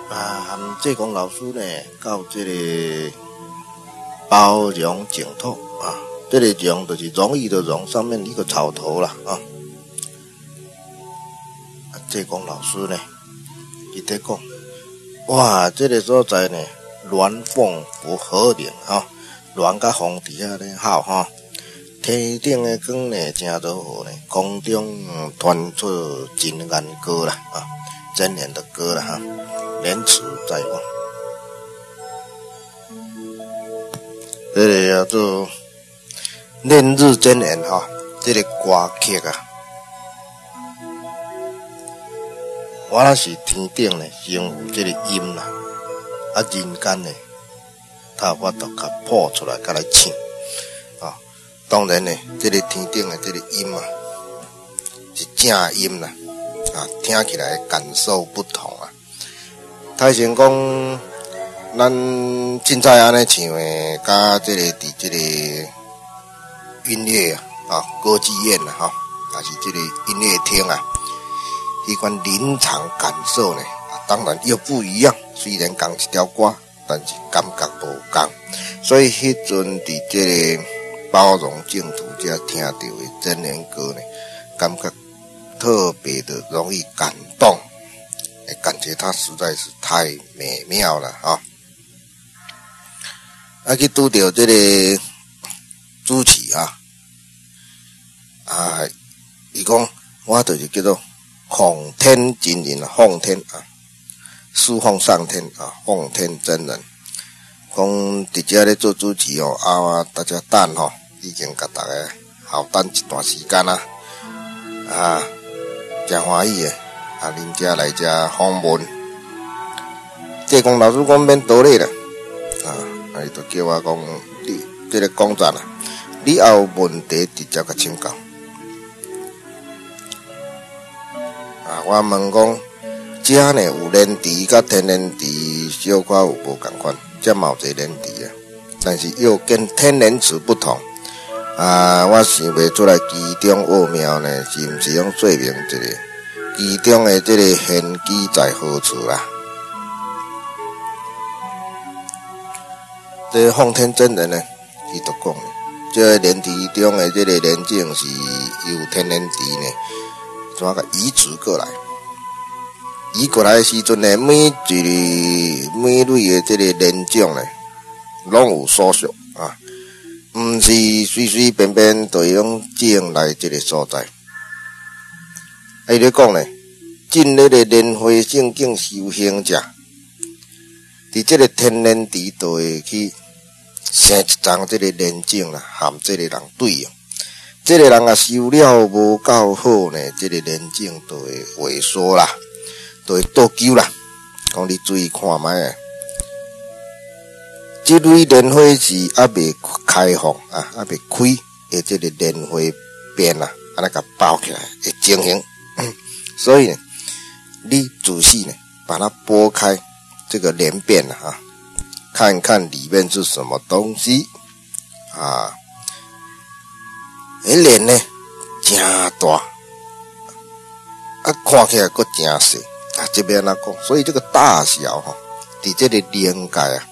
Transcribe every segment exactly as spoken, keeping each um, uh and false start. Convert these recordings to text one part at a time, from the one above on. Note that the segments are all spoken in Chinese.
啊，含济公老师呢，到这个包容净土啊，这个容就是容易的容，上面一个草头啦啊。啊，济公老师呢，伊在讲，哇，这个所在呢，鸾凤不和鸣哈，鸾甲凤伫遐咧吼哈，天顶的光呢正柔和呢，空中传出金安歌啦啊，真言的歌啦哈。莲池在望，这个叫做念日真言哈，这个歌曲啊，我那是天顶呢，先有这个音啦，啊人间呢，他有法度甲谱出来，甲来唱啊。当然呢，这个天顶的这个音啊，是正音啦，啊，听起来感受不同啊。太成讲，咱凊彩安尼唱的，甲这个伫这个音乐啊，啊歌剧院啊，哈，还是这个音乐厅啊，迄款临场感受呢，啊，当然又不一样。虽然同一条歌，但是感觉无同。所以迄阵伫这个包容净土遮听到的真言歌呢，感觉特别的容易感动。感觉它实在是太美妙了啊！啊，去拄到这个主持啊，啊，伊讲我就是叫做奉天真人，奉天啊，侍奉上天啊，奉天真人。讲伫遮咧做主持哦，啊，大家等吼，已经甲大家好等一段时间啦，啊，真欢喜诶。啊，恁遮来遮访问，济公老师讲免多礼啦，啊，啊，伊就叫我讲，你这个讲站啊，你有问题直接甲请教。啊，我问讲，遮呢有莲池甲天然池小可有无共款，遮嘛有一个莲池啊，但是又跟天然池不同。啊，我想袂出来其中奥妙呢，是毋是用说明一个？其中的这个玄机在何处啦？这个奉天真人呢，伊就讲，这个莲池中的这个莲境是由天然池呢，怎个移植过来？移过来的时阵呢，每一个每类的这个莲种呢，拢有所属啊，毋是随随便便就用种来这个所在。伊咧讲咧，进咧个莲花圣境修行者，伫这个天然池就会去生一丛这个莲种啦，含这个人对用。这个人啊修了无够好呢，这个莲种就会萎缩啦，就会倒朽啦。讲你注意看卖啊，这类莲花是还未开放啊，还未开的这个莲花边啊，安尼甲包起来的情形。所以呢，你仔细呢把它剥开这个莲片啊，看看里面是什么东西啊？迄莲呢，真大，啊，看起来阁真细啊。这边那讲，所以这个大小哈，伫这个莲界啊，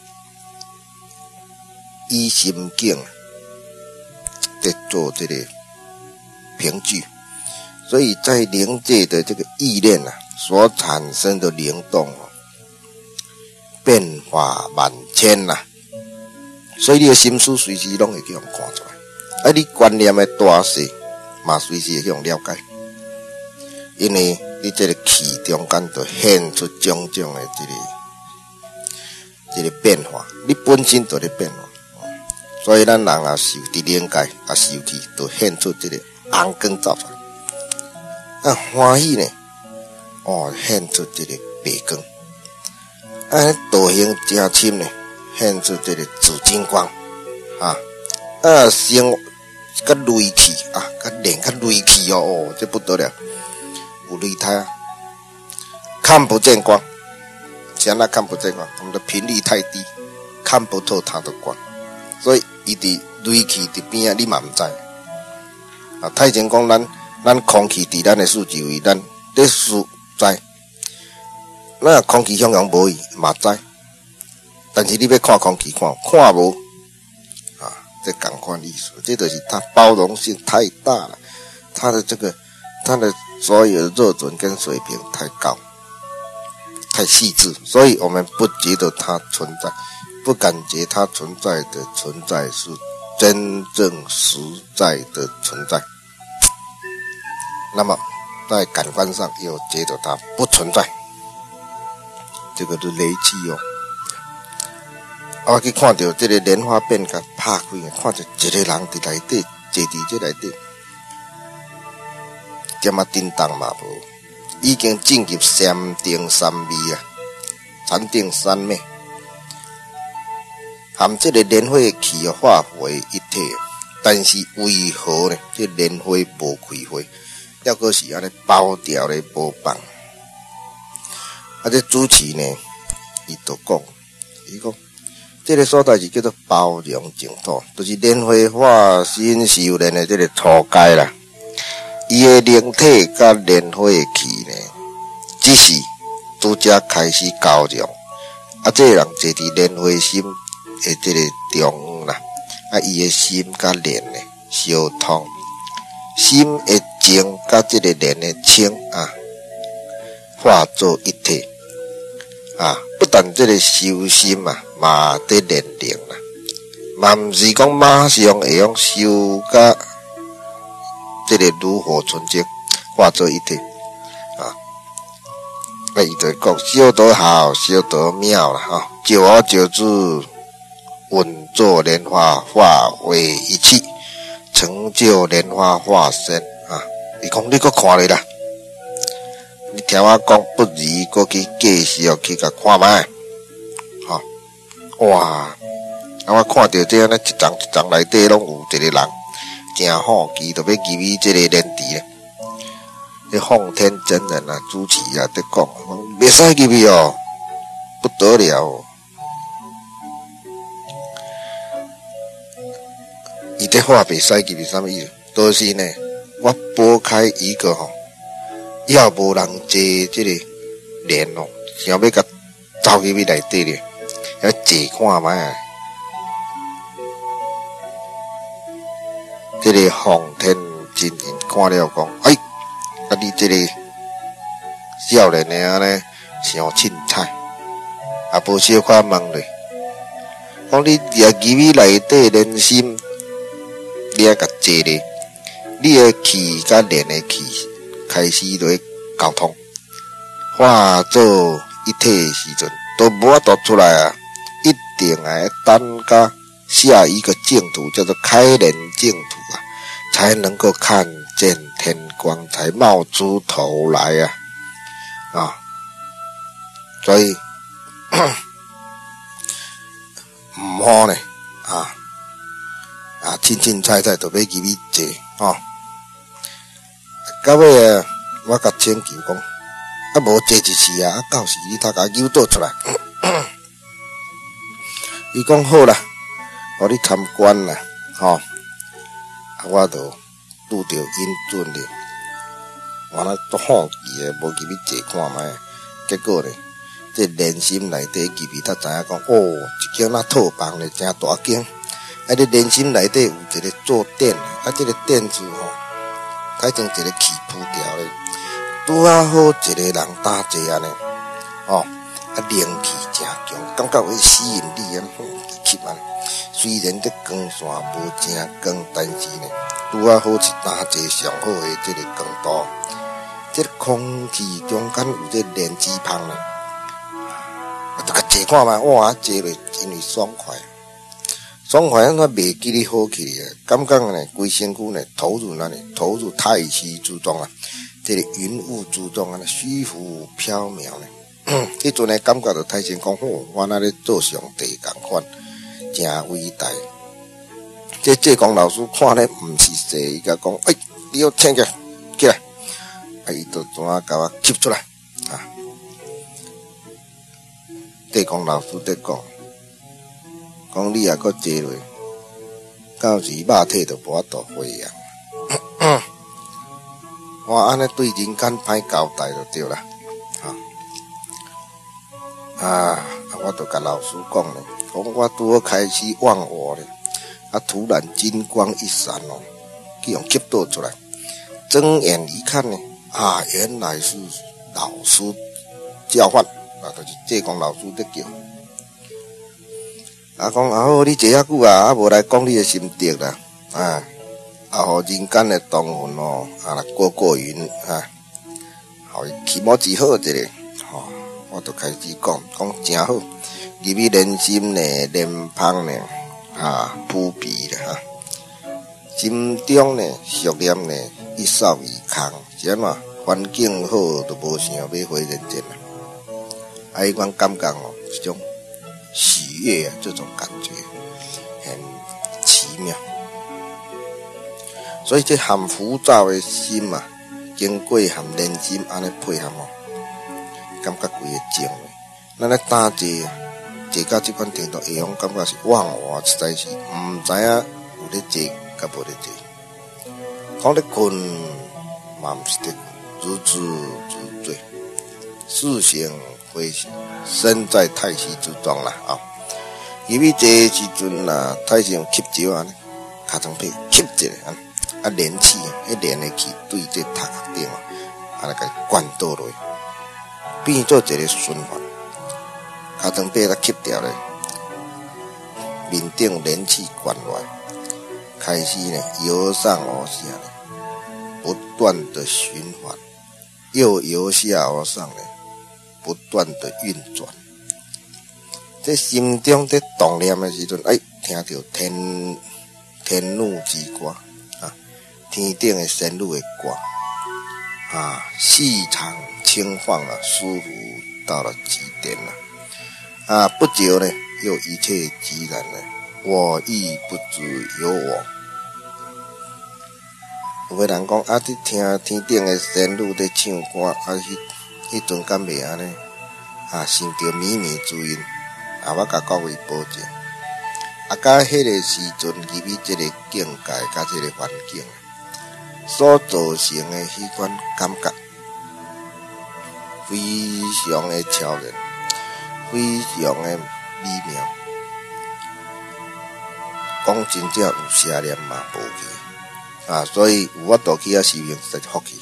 以心境在做这个凭据。所以在灵界的这个意念啊，所产生的灵动哦，变化万千呐、啊。所以你的心思随时拢会去互看出来，啊，你观念的大小嘛随时会去互了解，因为你这个气中间就现出种种的这个这个变化，你本身就在变化，所以咱人啊受伫灵界啊受气，就现出这个红光走出来。啊，欢喜呢，哦，现出这个白光；啊，道行正深呢，现出这个紫金光，啊，啊，生甲雷气啊，甲练甲雷气哦，哦，这不得了，有擂台啊，看不见光，现在看不见光，我们的频率太低，看不透它的光，所以伊伫雷气伫边啊，你嘛唔知，啊，太前讲咱。咱空气伫咱的四周围，咱咧所在那空气汹涌无伊嘛知，但是你要看空气看看无啊，这同款意思，这就是它包容性太大了，它的这个它的所有的热准跟水平太高，太细致，所以我们不觉得它存在，不感觉它存在的存在是真正实在的存在。那么在感官上又觉得它不存在，这个是雷气哦。我去看到这个莲花变甲拍开，看到一个人伫内底坐伫这内底，点啊叮当嘛无，已经进入禅定三昧啊，禅定三昧，含这个莲花气化为一体，但是为何呢？这莲花无开花，要阁是安尼包掉咧无放。啊，这主持呢，伊就讲，伊讲。这个所在是叫做包容净土，就是莲花化身修炼的这个初阶啦。伊的灵体甲莲花的气呢，只是拄则开始交融。啊，这个人坐伫莲花心的这个中央啦，啊，伊的心甲莲呢相通，心的静甲这个莲的清啊，化作一体。啊，不但这个修心啊，嘛得练灵啦，嘛毋是讲马上会用修甲这个如何纯净化作一体啊。那伊就讲修得好，修得妙啦哈，久而久之，稳坐莲花化为一气，成就莲花化身啊。伊讲你搁看咧啦。你听我讲，不如过去继续去甲看卖，吼、哦！哇！啊，我看到这样咧，一丛一丛内底拢有一个人，真好奇，就要入去这个莲池咧。这奉天真人啊，主持啊，在讲，袂使入去哦，不得了、哦。伊这话袂使入去，什么意思？都、就是呢，我拨开一个吼。要无人坐这个莲哦，想要甲走入去内底咧，要坐看卖。这个奉天真人看了讲，哎，啊你这个少年的啊呢，伤凊彩，啊无小可问咧，讲你也入去内底莲心，你也甲坐咧，你的气甲莲的气。开始就交通，化作一体的时阵，都无法度出来啊！一定要等到下一个净土，叫做开莲净土啊，才能够看见天光，才冒出头来啊！啊，所以唔好呢啊啊，凊凊彩彩就要入去坐啊！到尾啊，我甲请求讲，啊无坐一次啊，啊到时你他甲诱导出来。伊讲好啦，互你参观啦，吼、哦，啊我就拄着引准咧，我那都好奇诶，无入去坐看卖，结果咧，这莲心内底入去，才知影讲，哦，一间那套房咧，真大间，啊，这莲心内底有一个坐垫，啊，这个垫子吼。改成一个气铺条咧，拄啊好一个人打坐安尼，哦，啊灵气真强，感觉有吸引力啊，吸安。虽然这光线无真光，但是呢，拄啊好是打坐上好的这个光度，这个空气中间有这莲子香呢，啊，就甲坐看嘛，哇，坐落因为爽快。爽快，咱袂记哩好起啊！感觉呢，规身躯呢投入那里，投入太虚之中啊，这个云雾之中啊，虚浮缥缈呢。迄阵呢，感觉到太先讲，哦，我那咧做上帝共款，真伟大。这济公老师看咧，毋是说伊甲讲，哎，你要请起来，起来，啊，伊就怎啊甲我吸出来啊？济公老师在讲。讲你也搁坐落，到时肉体就无法度回阳。我安尼对人间歹交代就对啦，哈、啊。 啊，我就甲老师讲咧，讲我拄好开始忘我咧，啊，突然金光一闪哦，去用吸倒出来，睁眼一看呢，啊，原来是老师叫唤，啊，就是济公老师在叫。啊，讲啊好，你坐遐久啊，啊无来讲你的心得啦，啊，啊，互人间的同分哦，啊来过过云啊，互伊起码之好一个，吼、哦，我就开始讲，讲真好，入去人心呢，莲芳呢，啊，扑鼻了哈，心中呢，俗念呢，一扫而空，是安怎？环境好，就无想要回人间啦，啊，迄款感觉哦，一种喜悦啊，这种感觉很奇妙。所以这含浮躁的心嘛，经过含人心安尼配合哦，感觉规个静的。咱咧打坐啊，坐到这款程度，会用感觉是忘我，实在是唔知影有咧坐，甲无咧坐。讲咧困，嘛唔是咧困，如痴如醉，似醒非醒，身在太虚之中啦啊！入去坐的时阵啦，太虚用吸招安尼，尻川皮吸一下啊。啊，连气啊，迄连的气对这头壳顶啊，啊来甲灌倒落，变做一个循环。尻川被它吸掉咧，面顶连气灌落来，开始呢由上而下呢，不断的循环，又由下而上呢，不断的运转。在心中在动念的时阵，哎，听到天天女之歌。天顶的仙女的歌啊，细长轻放啊，舒服到了极点了啊！不久呢，又一切即然了，我亦不知有我。有个人讲啊，你听天顶的仙女在唱歌，啊，迄迄阵敢袂安尼啊，想着靡靡之音啊，我甲各位保证，啊，甲迄个时阵入去这个境界，甲这个环境。所造成的迄款感觉，非常的超然，非常的美妙。讲真正有邪念嘛无去啊，所以有法度去遐修行实在福气。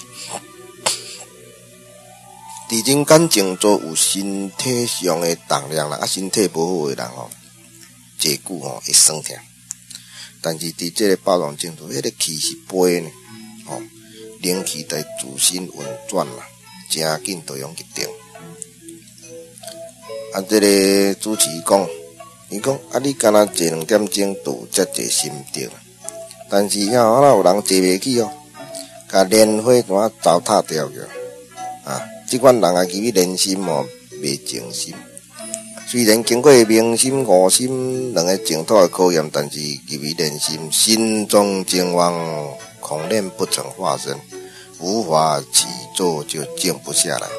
伫人间静坐有身体上的动量啦，啊，身体无好的人哦，坐久吼会酸痛。但是伫这个八种静坐，迄个气是飞呢。哦，灵气在自身运转啦，真紧就用一定。啊，这个主持讲，伊讲啊，你敢若坐两点钟就才坐心得啦。但是啊，哪有人坐袂起哦？甲莲花单糟蹋掉去啊！即款人啊，其实人心哦，袂静心。虽然经过明心、悟心两个净土的考验，但是其实人心心中静妄。恐念不曾化身，无法起坐就静不下来。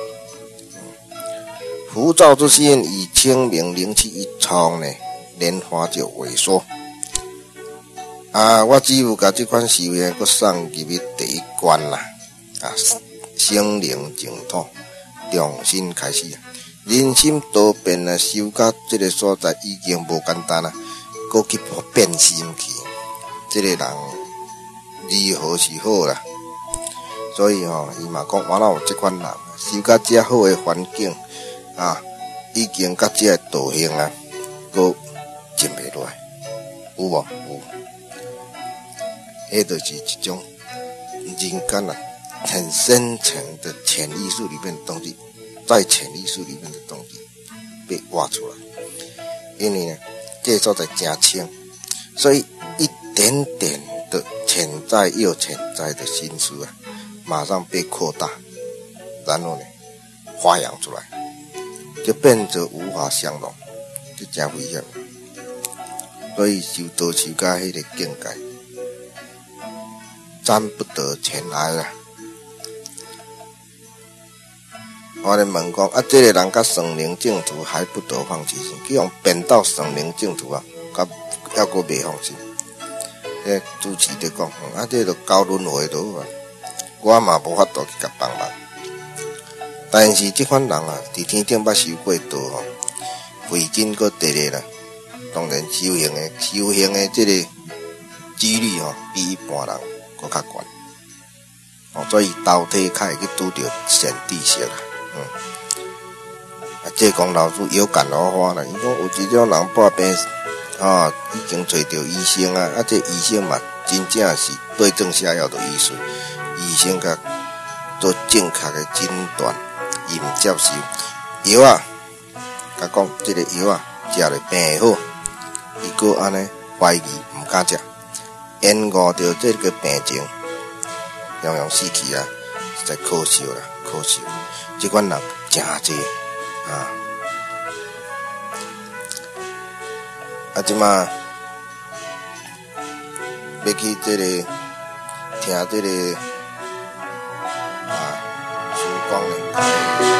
浮躁之心以清明灵气一冲呢，莲花就萎缩。啊，我只有甲这款修行搁送入去第一关啦。啊，心灵净土，重新开始。人心多变啊，修到这个所在已经无简单啦，搁去变心去，这个人。如何是好啦？所以吼、哦，伊嘛讲，我哪有这款人，修到这好的环境啊，已经到这个道行啊，搁静袂落来，有无？有，迄就是一种人间啊，很深层的潜意识里面的东西，在潜意识里面的东西被挖出来，因为呢，这个所在真清，所以一点点。的潜在又潜在的心思啊，马上被扩大，然后呢发扬出来，就变得无法相容，就真危险。所以修道修到迄个境界，沾不得尘埃啦。我咧问讲啊，这个人甲圣灵净土还不得放弃心，去用变到圣灵净土啊，甲还阁未放弃。迄主持在讲，啊，这就交轮回就好啊。我嘛无法度去甲帮忙，但是这款人啊，伫天顶捌修过道吼， 费劲搁第二啦，当然修行的修行的这个几率吼、哦，比一般人搁较悬。哦，所以投体较会去拄着善知识啦，嗯。啊，这讲老师有感而发啦，伊讲有一种人破病，啊、哦，已经找着医生啊，啊，这医生嘛，真正是对症下药的意思，医生甲做正确的诊断，伊毋接受药啊，甲讲这个药啊，食了病会好，伊搁安尼怀疑毋敢食，延误着这个病情，样样死去啊，实在可惜啦，可惜，这款人真济啊，啊，即马要去这个听这个啊，师讲的。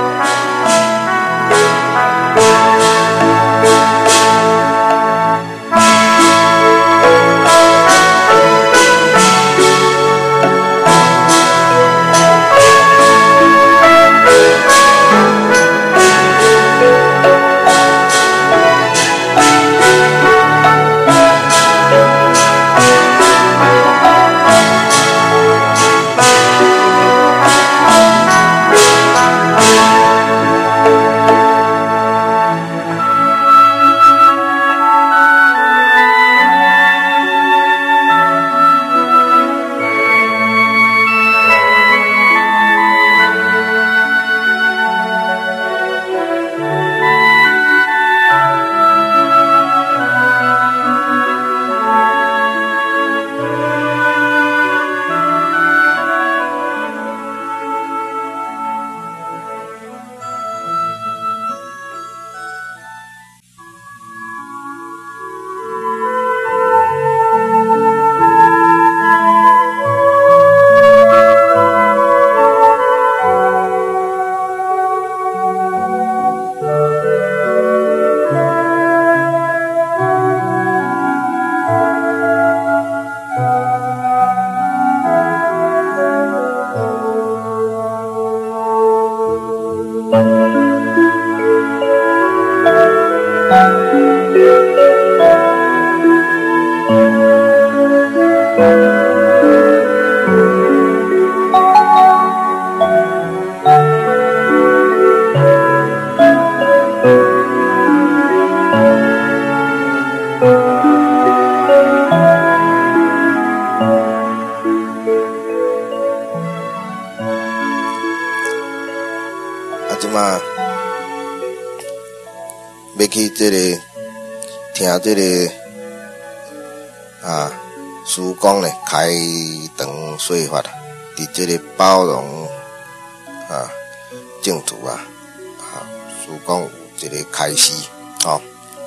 要去这个听这个啊，师公呢开堂说法，伫这个包容啊净土啊，啊，师公有这个开示哦，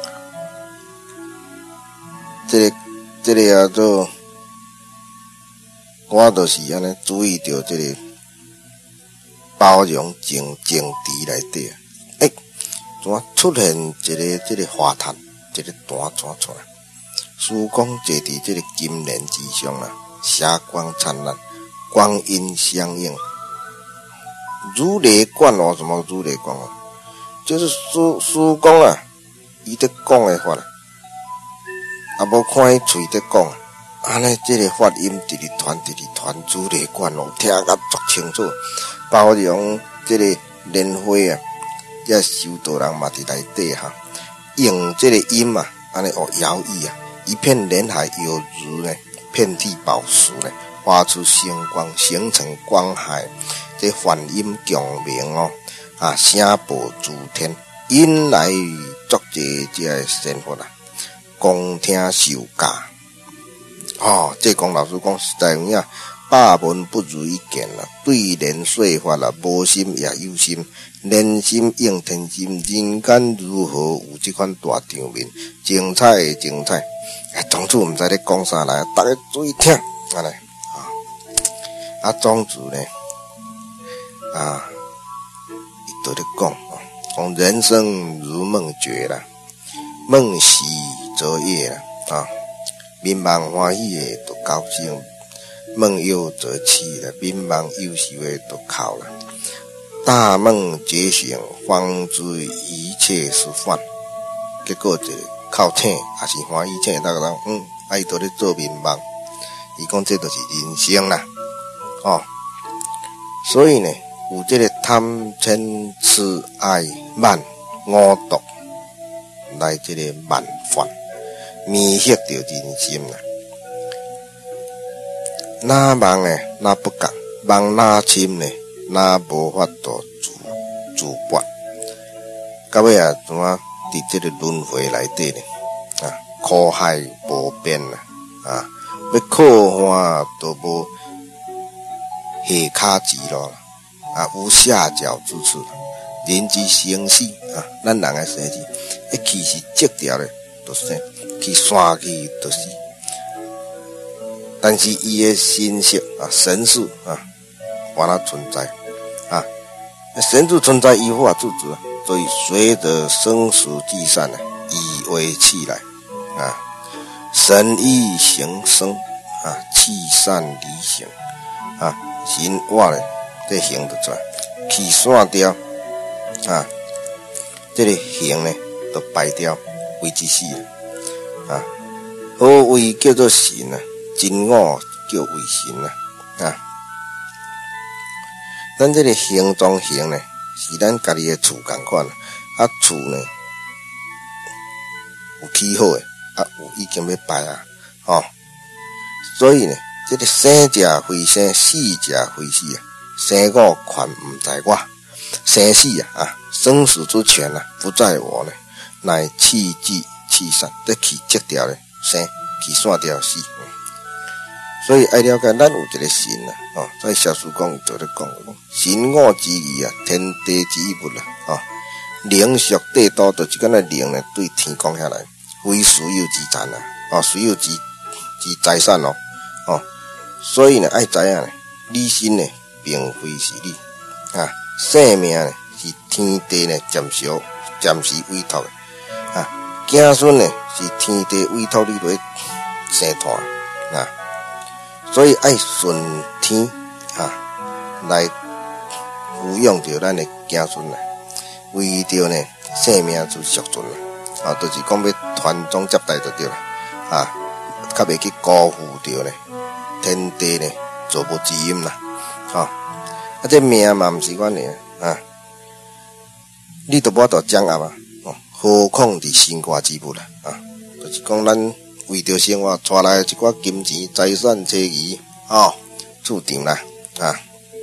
这个这个叫做我就是安尼注意到这个包容净净地内底。诶，怎出现一个这个花坛，一个单怎出来？师公坐伫这个金莲之上啊，霞光灿烂，光阴相映。如雷贯耳，什么如雷贯耳？就是师师公啊，伊在讲的法啊，啊无看伊嘴在讲，安尼这个发音直直传，直直传，如雷贯耳，听甲足清楚。包容这个莲花啊。这修道人嘛伫内底哈，用这个音啊，安尼哦摇曳啊，一片莲海有如呢，遍地宝石呢，发出星光，形成光海，这梵音共鸣哦，啊声波诸天，引来作者这个仙佛啊，恭听受教。哦，这龚老师讲实在有影，百闻不如一见啦，对莲说法啦，无心也有心。莲心应天心，人间如何有这款大场面？精彩精彩！啊，庄主毋知咧讲啥来，大家注意听，安尼啊。啊，庄主呢啊，伊都咧讲，讲人生如梦觉啦，梦喜则夜啦，啊，民望欢喜的就高兴，梦忧则气啦，民望忧愁的就哭啦。大梦觉醒，方知一切是幻。 结果一个靠请也是欢喜请，大家讲嗯，啊伊都咧做面梦，伊讲这就是人生啦，哦，所以呢，有这个贪嗔痴爱慢五毒来这个慢犯，迷惑着人心啦。哪梦呢？哪不觉，梦哪深呢？哪无法度自自拔。到尾啊，怎啊？伫这个轮回内底呢，啊，苦海无边啦，啊，要靠岸都无下骹钱咯，啊，无下脚之处。人之生死啊，咱人的生死，一气是折掉咧，就生；去散去就死。但是伊的神色啊，神识啊，还它存在啊，神识存在，依法自主啊。所以随着生死聚散呢，以为气来啊，神意行生啊，气散离行啊，神话呢，这行就出来，气散掉啊，这个行呢，就败掉，为之死啊。何谓叫做神啊？真我叫为神啊啊！咱这个行中行呢？是咱家己的厝共款，啊厝呢有起好诶，啊有已经要败啊，吼、哦，所以呢，这个生者非生，死者非死啊，生我权唔在我，生死啊啊，生死之权啊不在我呢，乃气聚气散，得气折掉咧，生气散掉死。所以爱了解，咱有一个神啊，哦，在小书讲就咧讲，神我之意啊，天地之物啦，哦，灵属地道，就是敢若灵呢对天降下来，非私有之产啊，哦，私有之之财产哦，哦，所以呢，爱知影呢，你心呢，并非是你啊，生命呢是天地呢暂时暂时委托的啊，子孙呢是天地委托你来生团啊。所以爱顺天啊，来抚养着咱的子孙啦，为着呢生命之续存啦，啊，就是讲要传宗接代就对啦，啊，较袂去辜负着呢天地呢造物之音啦，啊，啊这命嘛毋是阮的啊，你都无法度掌握啊，哦，何况是身外之物啦，啊，就是讲咱。为着生活，带来一寡金钱、财产、车宜，哦，注定啦啊！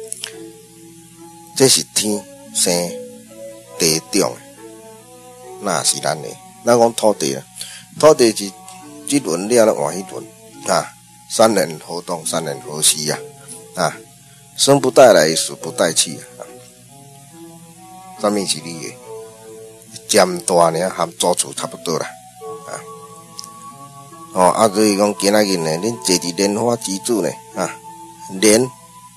这是天生地长的，那是咱的。咱讲土地啊，土地是这轮了了换迄轮啊，三年河东，三年河西啊啊，生不带来，死不带去啊。什么是你的？占大呢，和租厝差不多啦。哦，啊，所以讲今仔日呢，恁坐伫莲花之主呢，啊，莲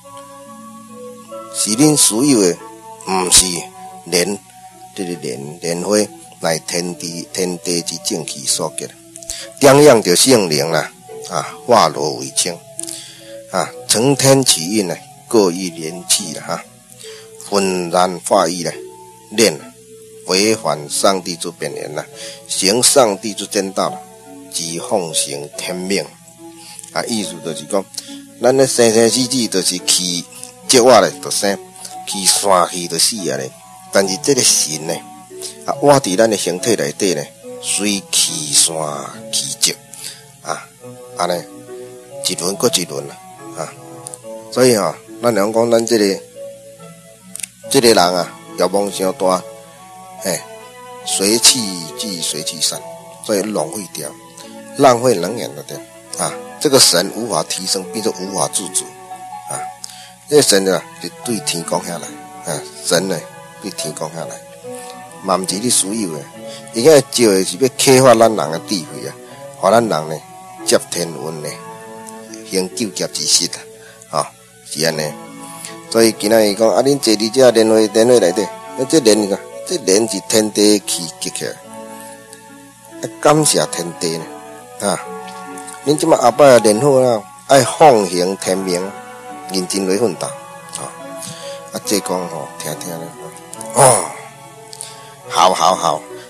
是恁所有的，毋是莲，这个莲莲花乃天地天地之正气所结，点样着圣灵啦，啊，化罗为清，啊，承天启运呢，各以莲气啦，哈，浑然化意呢，炼违反上帝之本源啦，行上帝之正道啦。即奉行天命啊，意思就是讲，咱咧生生死死，就是气接我咧，就生；气散去就死啊咧。但是这个神呢，啊，活伫咱的身体内底呢，随气散气接啊，安尼一轮过一轮啦啊。所以吼，咱讲讲咱这个这个人啊，欲望伤大，嘿，随气聚，随气散，所以浪费掉。浪费能源的对啊，这个神无法提升，并且无法自主啊。这个神呢，就对天降下来啊，神呢对天降下来，嘛毋是你所有的，伊个招的是要启发咱人的智慧啊，互咱人呢接天运呢，行救劫之实啊，啊是安尼。所以今仔日讲啊，恁坐伫这莲花莲花内底，啊这莲个，这莲是天地气结起来，啊感谢天地呢。啊！恁即马后摆练好了，爱奉行天命，认真来奋斗啊！啊，这讲吼，听听咧，哦，好好好，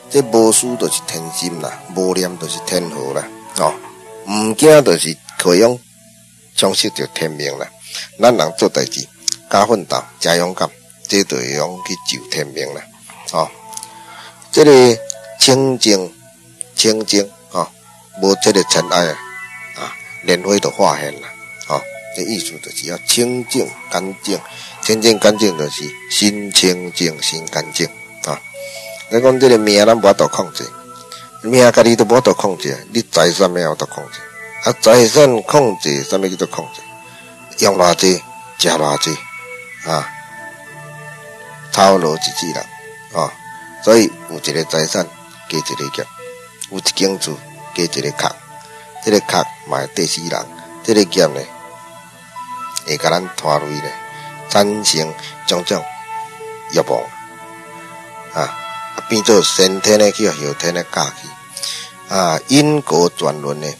这无思就是天心啦，无念就是天和啦，哦，毋惊就是可以用充实着天命啦。咱人做代志，加奋斗，加勇敢，这就会用去救天命啦，哦，这个清净清净，哦，无这个尘埃啊，啊，莲花就化现啦，哦，这意思就是要清净干净，清净干净就是心清净心干净啊。你讲这个命咱无法度控制，命家己都无法度控制，你财产要有法度控制，啊，财产控制什么叫做控制？用偌济，食偌济，啊，头路一世人，啊，所以有一个财产加一个业，有一间厝加一个壳，这个壳嘛会地死人，这个业呢会甲咱拖累咧，产生种种欲望，啊。变做先天的去后天的假去啊，因果转轮呢，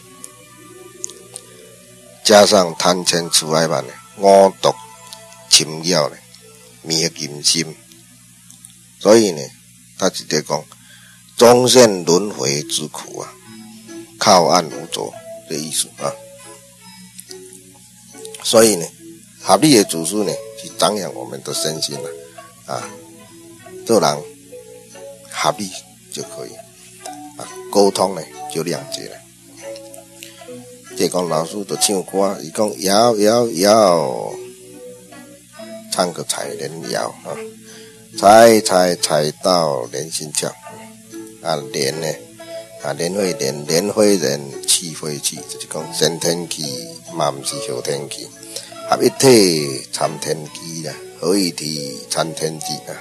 加上贪嗔痴爱慢呢，五毒侵扰呢，迷惑人心，所以呢，他直接讲终身轮回之苦啊，靠岸无着的意思啊。所以呢，合理的祖师呢，是张扬我们的身心了啊，做人。合理就可以啊，沟通呢就谅解了。即讲老师就唱歌，伊讲摇摇摇，唱个采莲摇啊，采采采到莲心跳啊，莲呢啊，莲花莲，莲花莲，气花气，就是讲先天气嘛，毋是后天气，合一体参天机啦，合一体参天机啦。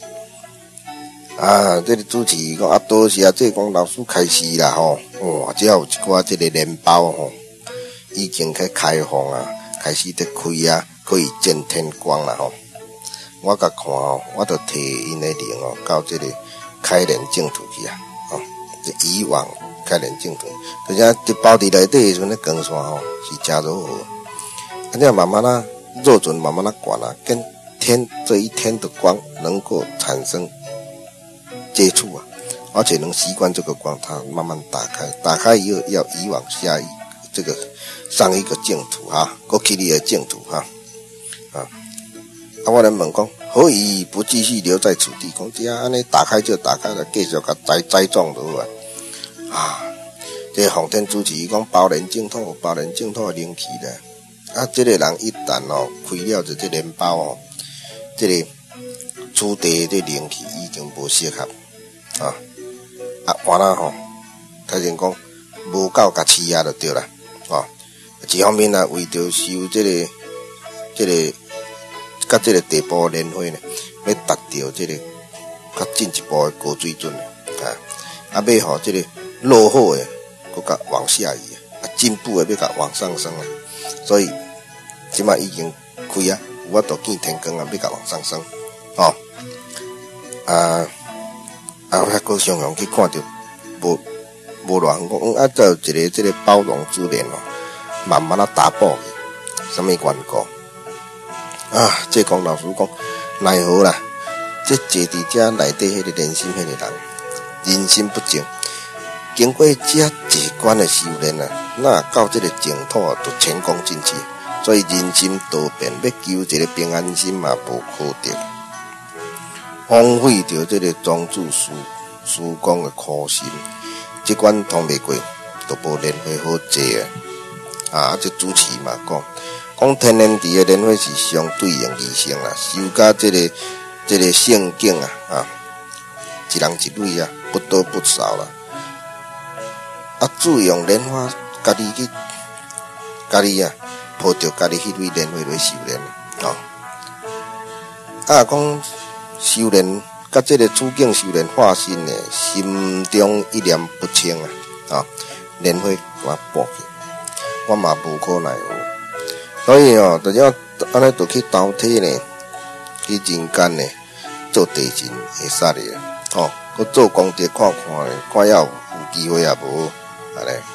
啊，这个主持讲啊，多谢啊，这讲老师开始啦吼，哇，只有一寡这个莲包吼，已经去开放啊，开始在开啊，可以见天光啦吼。我甲看吼，我就摕因的灵哦，到这个开莲净土去啊，哦，这以往开莲净土，而且这包伫内底的时阵，那光线吼是真柔和，而且慢慢啊，肉准慢慢啊管啊，跟天这一天的光能够产生接触啊，而且能习惯这个光，它慢慢打开，打开以后要移往下一这个上一个净土哈，过去你的净土哈啊。啊，我人问讲，何以不继续留在此地？讲这样安尼打开就打开了，继续甲栽栽种落啊。啊，这皇天主持讲包莲净土，包莲净土的灵气咧。啊，这个人一旦哦开了就这莲包哦，这个此地的灵气已经无适合。啊啊，完啦吼，他先讲无够甲欺压就对啦，哦，一方面啊，为着修这个这个甲这个地步莲花呢，要达到这个较进一步的高水准啊，啊，要互这个落后的搁较往下移啊，进步的要甲往上升啊，所以即马已经开啊，有法度见天光啊，要甲往上升，哦，啊。啊，我搁常常去看到无无偌远讲，啊，再有一个这个包容之莲哦，慢慢啊打破去，什么缘故？啊，这讲老师讲，奈何啦？这坐伫遮内底迄个莲心迄个人，人心不净，经过这一关的修炼啊，那到这个净土就前功尽弃，所以人心多变，要求一个平安心嘛无可得。荒废掉这个庄主师师公的苦心，这关通袂过，都无莲花好坐啊！啊，这主持嘛讲，讲天然地的莲花是相对应而成啦，修甲这个这个圣境啊啊，一人一蕊啊，不多不少啦。啊，注用莲花，家己去，家己啊，抱着家己迄蕊莲花来修炼啊。啊，讲。修炼，甲这个处境修炼化身呢，心中一念不清啊！啊，莲花我拨去，我嘛无可奈何。所以哦，就要安尼就去投体呢，去人间呢做地神会使的哦，佮做功德看看咧，看要有机会也无安尼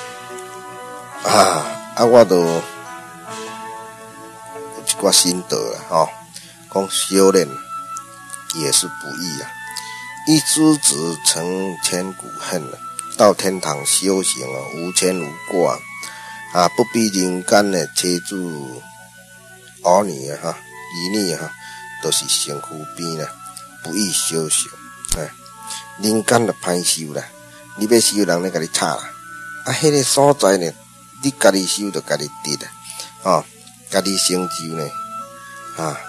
啊！啊，我都有一寡心得啦，吼、哦，讲修炼。也是不易啊， 一知子成千古恨了，到天堂修行啊，无牵无挂啊，不比人间的妻子儿女啊哈，儿女哈，都是身躯边啦，不易修行啊。人间就歹修啦，你要修人咧，甲你吵啦，啊，迄个所在呢，你家己修就家己得啦，哦，家己成就呢，啊，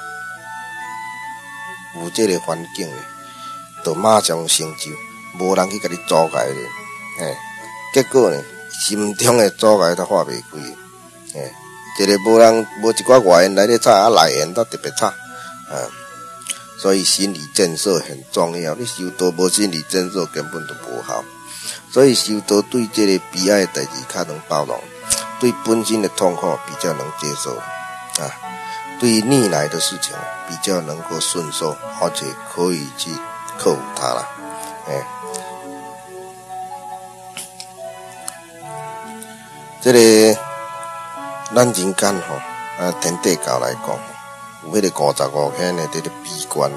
有这个环境呢。就马上成就，无人去甲你阻碍咧，嘿，结果呢，心中的阻碍都化袂开，嘿，一个无人无一寡外援来咧吵，啊内援都特别吵，啊，所以心理建设很重要。你修道无心理建设根本就无效，所以修道对这个悲哀的代志较能包容，对本身的痛苦比较能接受，啊，对逆来的事情比较能够顺受，而且可以去克服它啦，哎，这个咱人间吼，啊，天地教来讲，有迄个五十五天的这个闭关，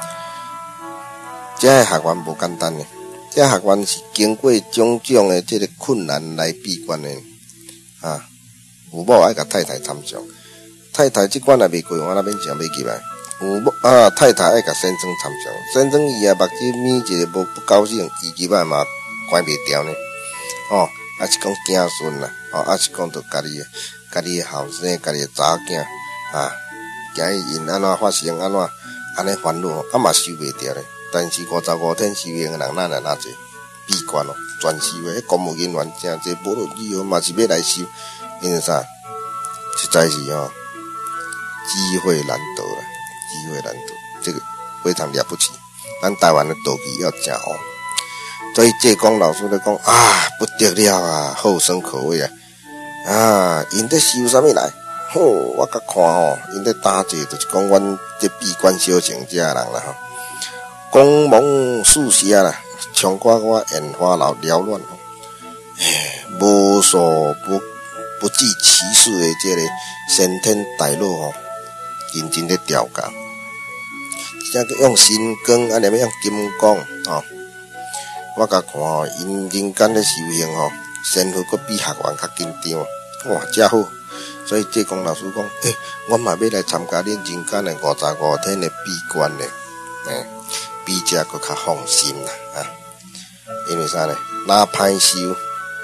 这个学员无简单的，这个学员是经过种种的这个困难来闭关的，啊，有某爱甲太太参详，太太这关也未过，我那边想要入来。有某啊，太太爱甲先生参详，先生伊也目睭咪一个无不高兴，伊基本嘛关袂掉呢。哦，啊是讲囝孙啦，哦，啊是讲着家己家己后生，家己查囝啊，今日因安怎发生安怎安尼烦恼，啊嘛受袂掉咧。但是五十五天修行的人，咱也哪济闭关哦，全修的，迄公务人员真济，无论如何嘛是要来修，因为啥？实在是哦，机会难得啦。机会难得，这个非常了不起。咱台湾的道具要真好，所以济公老师咧讲啊，不得了啊，后生可畏啊！啊，因在修啥物来？吼、哦，我甲看吼，因在打坐，就是讲阮这闭关修行这人啦吼，光芒四射啦，唱歌我眼花缭缭乱吼，唉，无所不不计其数的这个先天大佬吼，认真咧调教。像用心光，啊，连用金刚哦，我甲看吼，因人间咧修行吼，身份阁比学员较紧张，哇，真好！所以济公老师讲，诶、欸，我嘛要来参加恁人间的五十五天的闭关咧，诶、欸，比这阁较放心啦啊！因为啥呢？哪歹修，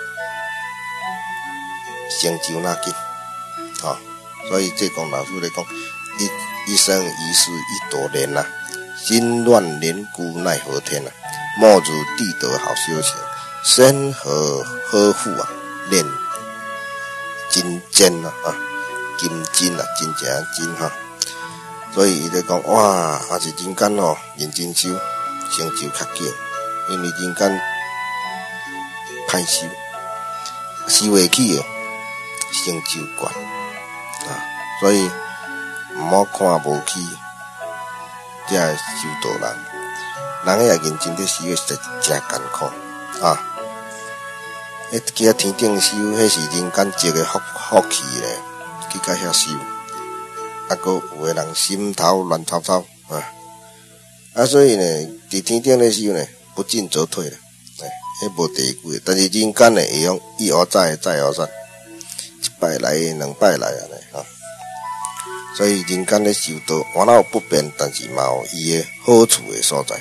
成就哪紧，哦，所以济公老师咧讲，一一生一世一朵莲呐、啊，心乱连姑奈何天呐、啊，莫如地德好修行，身和呵护啊，练金坚啊啊，金金啊，真正金哈、啊。所以伊咧讲哇，还是人间哦，认真修，成就较紧，因为人间歹修，修会起的成就悬啊，所以。毋好看无起，这修道人，人也认真咧修，实在真艰苦啊！迄去啊天顶修，迄是人间积的福福气咧，去甲遐修，啊，搁有个人心头乱糟糟啊！啊，所以呢，伫天顶咧修呢，不进则退咧，哎，迄无第一句，但是人间呢会用一而再，再而三，一摆来，两摆来安尼啊。所以人间咧修道，我哪有不便，但是嘛有伊个好处的所在。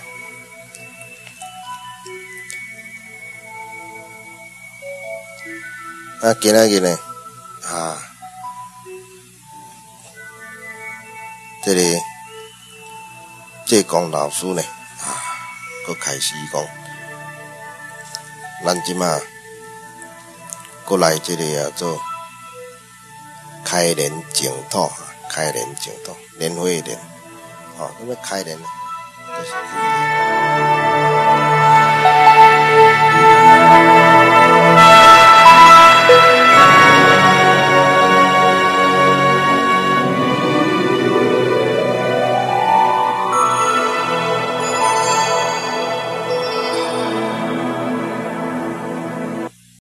啊，今仔日呢，啊，这个济公老师呢，啊，佮开始讲，咱即马佮来这个啊做开莲净土。开莲净土，莲花莲，哦，什么开莲呢？就是